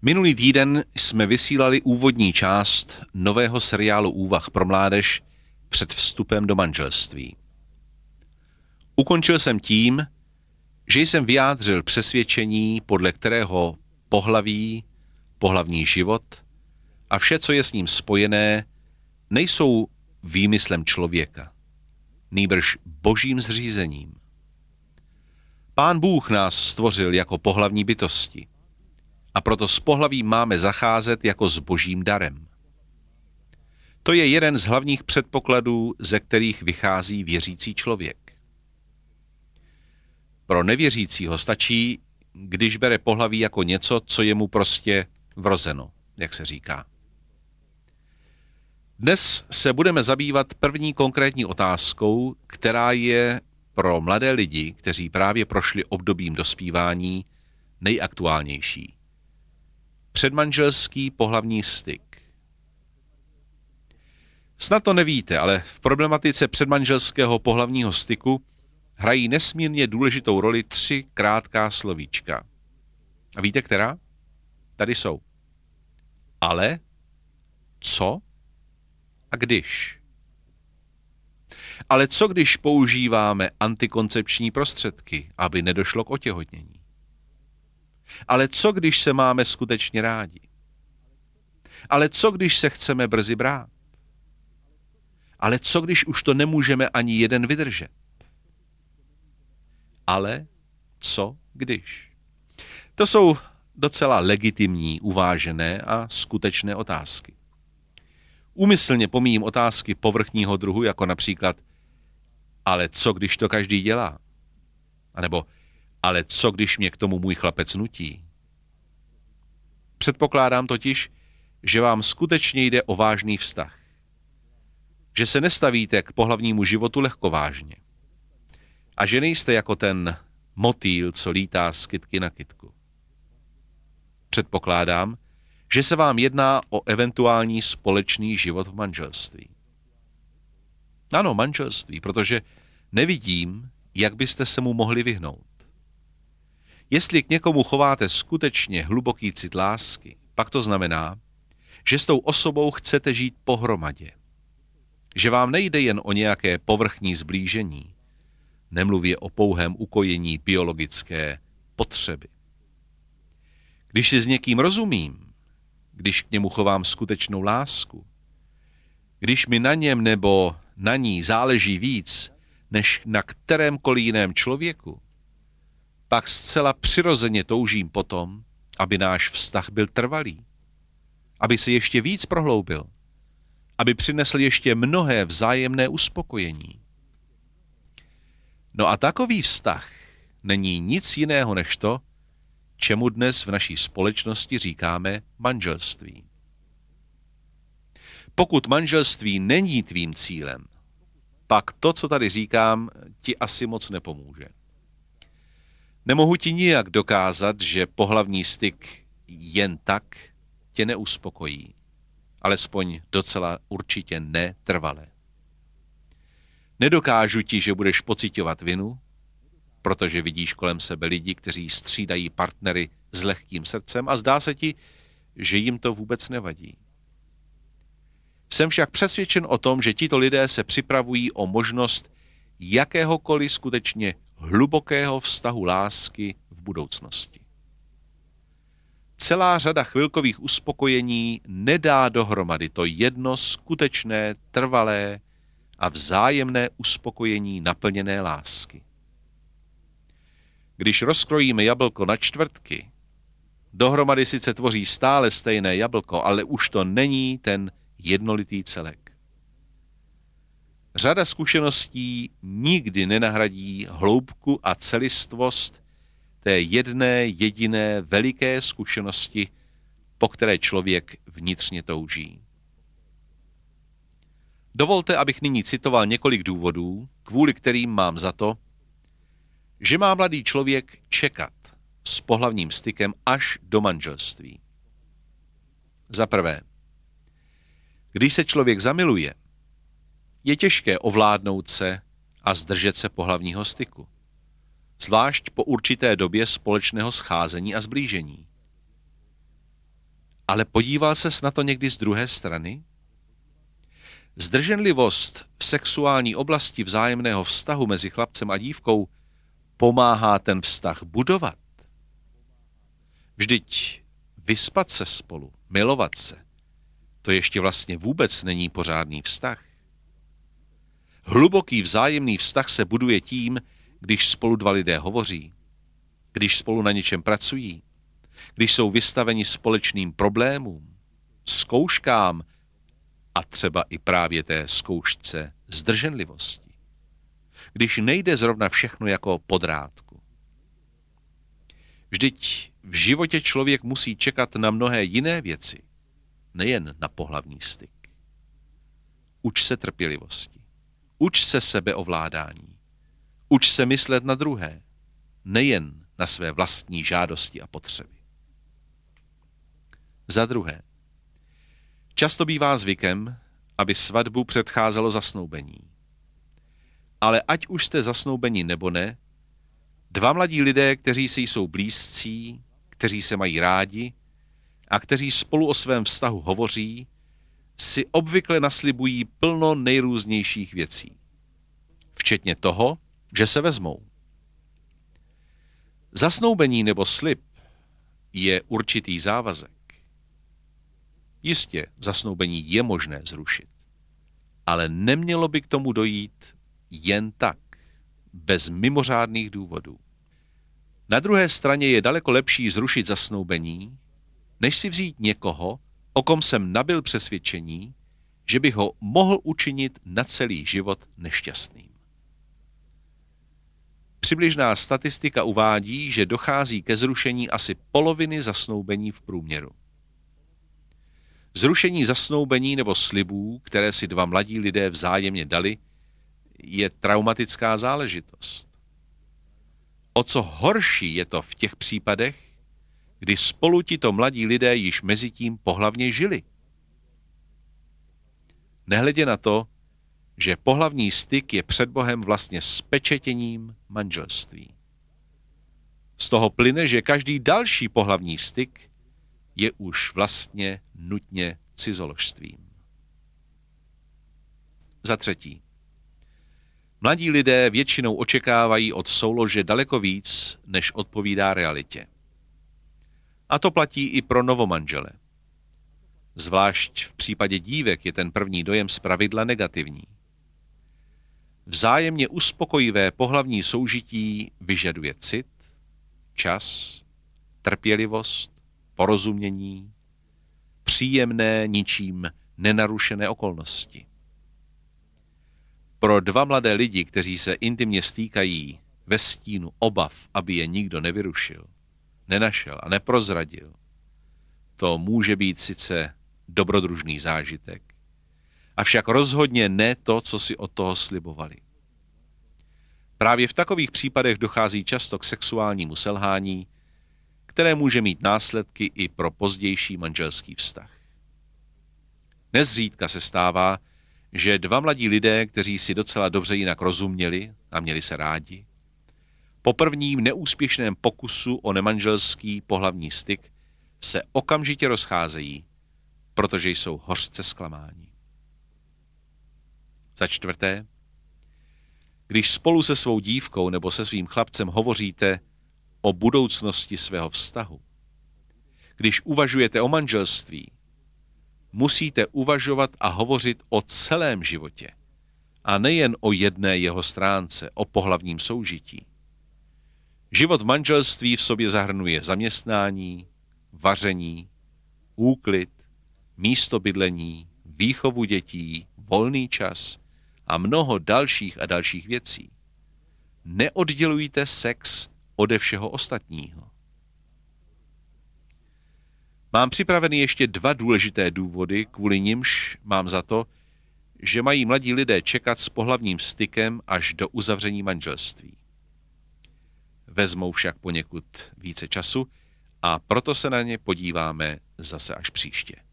Minulý týden jsme vysílali úvodní část nového seriálu úvah pro mládež před vstupem do manželství. Ukončil jsem tím, že jsem vyjádřil přesvědčení, podle kterého pohlaví, pohlavní život a vše, co je s ním spojené, nejsou výmyslem člověka, nýbrž božím zřízením. Pán Bůh nás stvořil jako pohlavní bytosti a proto s pohlavím máme zacházet jako s božím darem. To je jeden z hlavních předpokladů, ze kterých vychází věřící člověk. Pro nevěřícího stačí, když bere pohlaví jako něco, co je mu prostě vrozeno, jak se říká. Dnes se budeme zabývat první konkrétní otázkou, která je pro mladé lidi, kteří právě prošli obdobím dospívání, nejaktuálnější. Předmanželský pohlavní styk. Snad to nevíte, ale v problematice předmanželského pohlavního styku hrají nesmírně důležitou roli 3 krátká slovíčka. A víte, která? Tady jsou. Ale, co a když. Ale co když používáme antikoncepční prostředky, aby nedošlo k otěhotnění? Ale co když se máme skutečně rádi? Ale co když se chceme brzy brát? Ale co když už to nemůžeme ani jeden vydržet? Ale co když? To jsou docela legitimní, uvážené a skutečné otázky. Úmyslně pomíjím otázky povrchního druhu, jako například ale co když to každý dělá? A nebo ale co když mě k tomu můj chlapec nutí? Předpokládám totiž, že vám skutečně jde o vážný vztah. Že se nestavíte k pohlavnímu životu lehkovážně. A že nejste jako ten motýl, co lítá z kytky na kytku. Předpokládám, že se vám jedná o eventuální společný život v manželství. Ano, manželství, protože nevidím, jak byste se mu mohli vyhnout. Jestli k někomu chováte skutečně hluboký cit lásky, pak to znamená, že s tou osobou chcete žít pohromadě. Že vám nejde jen o nějaké povrchní zblížení, nemluvě o pouhém ukojení biologické potřeby. Když si s někým rozumím, když k němu chovám skutečnou lásku, když mi na něm nebo na ní záleží víc, než na kterémkoliv jiném člověku, pak zcela přirozeně toužím potom, aby náš vztah byl trvalý, aby se ještě víc prohloubil, aby přinesl ještě mnohé vzájemné uspokojení. No a takový vztah není nic jiného než to, čemu dnes v naší společnosti říkáme manželství. Pokud manželství není tvým cílem, pak to, co tady říkám, ti asi moc nepomůže. Nemohu ti nijak dokázat, že pohlavní styk jen tak tě neuspokojí, alespoň docela určitě netrvale. Nedokážu ti, že budeš pociťovat vinu, protože vidíš kolem sebe lidi, kteří střídají partnery s lehkým srdcem a zdá se ti, že jim to vůbec nevadí. Jsem však přesvědčen o tom, že tito lidé se připravují o možnost jakéhokoliv skutečně hlubokého vztahu lásky v budoucnosti. Celá řada chvilkových uspokojení nedá dohromady to jedno skutečné, trvalé a vzájemné uspokojení naplněné lásky. Když rozkrojíme jablko na čtvrtky, dohromady sice tvoří stále stejné jablko, ale už to není ten jednolitý celek. Řada zkušeností nikdy nenahradí hloubku a celistvost té jedné jediné veliké zkušenosti, po které člověk vnitřně touží. Dovolte, abych nyní citoval několik důvodů, kvůli kterým mám za to, že má mladý člověk čekat s pohlavním stykem až do manželství. Za prvé, když se člověk zamiluje, je těžké ovládnout se a zdržet se pohlavního styku, zvlášť po určité době společného scházení a zblížení. Ale podíval ses na to někdy z druhé strany? Zdrženlivost v sexuální oblasti vzájemného vztahu mezi chlapcem a dívkou pomáhá ten vztah budovat. Vždyť vyspat se spolu, milovat se, to ještě vlastně vůbec není pořádný vztah. Hluboký vzájemný vztah se buduje tím, když spolu dva lidé hovoří, když spolu na něčem pracují, když jsou vystaveni společným problémům, zkouškám a třeba i právě té zkoušce zdrženlivosti. Když nejde zrovna všechno jako po drátku. Vždyť v životě člověk musí čekat na mnohé jiné věci, nejen na pohlavní styk. Uč se trpělivosti. Uč se sebeovládání. Uč se myslet na druhé, nejen na své vlastní žádosti a potřeby. Za druhé, často bývá zvykem, aby svatbu předcházelo zasnoubení. Ale ať už jste zasnoubeni nebo ne, dva mladí lidé, kteří si jsou blízcí, kteří se mají rádi a kteří spolu o svém vztahu hovoří, si obvykle naslibují plno nejrůznějších věcí. Včetně toho, že se vezmou. Zasnoubení nebo slib je určitý závazek. Jistě, zasnoubení je možné zrušit, ale nemělo by k tomu dojít jen tak, bez mimořádných důvodů. Na druhé straně je daleko lepší zrušit zasnoubení, než si vzít někoho, o kom jsem nabyl přesvědčení, že bych ho mohl učinit na celý život nešťastným. Přibližná statistika uvádí, že dochází ke zrušení asi poloviny zasnoubení v průměru. Zrušení zasnoubení nebo slibů, které si dva mladí lidé vzájemně dali, je traumatická záležitost. O co horší je to v těch případech, kdy spolu tito mladí lidé již mezitím pohlavně žili. Nehledě na to, že pohlavní styk je před Bohem vlastně spečetěním manželství. Z toho plyne, že každý další pohlavní styk je už vlastně nutně cizoložstvím. Za třetí. Mladí lidé většinou očekávají od soulože daleko víc, než odpovídá realitě. A to platí i pro novomanžele. Zvlášť v případě dívek je ten první dojem zpravidla negativní. Vzájemně uspokojivé pohlavní soužití vyžaduje cit, čas, trpělivost, porozumění, příjemné, ničím nenarušené okolnosti. Pro dva mladé lidi, kteří se intimně stýkají ve stínu obav, aby je nikdo nevyrušil, nenašel a neprozradil, to může být sice dobrodružný zážitek, avšak rozhodně ne to, co si od toho slibovali. Právě v takových případech dochází často k sexuálnímu selhání, které může mít následky i pro pozdější manželský vztah. Nezřídka se stává, že dva mladí lidé, kteří si docela dobře jinak rozuměli a měli se rádi, po prvním neúspěšném pokusu o nemanželský pohlavní styk se okamžitě rozcházejí, protože jsou hořce zklamáni. Za čtvrté, když spolu se svou dívkou nebo se svým chlapcem hovoříte o budoucnosti svého vztahu, když uvažujete o manželství, musíte uvažovat a hovořit o celém životě a nejen o jedné jeho stránce, o pohlavním soužití. Život v manželství v sobě zahrnuje zaměstnání, vaření, úklid, místo bydlení, výchovu dětí, volný čas a mnoho dalších a dalších věcí. Neoddělujte sex ode všeho ostatního. Mám připraveny ještě dva důležité důvody, kvůli nimž mám za to, že mají mladí lidé čekat s pohlavním stykem až do uzavření manželství. Vezmou však poněkud více času a proto se na ně podíváme zase až příště.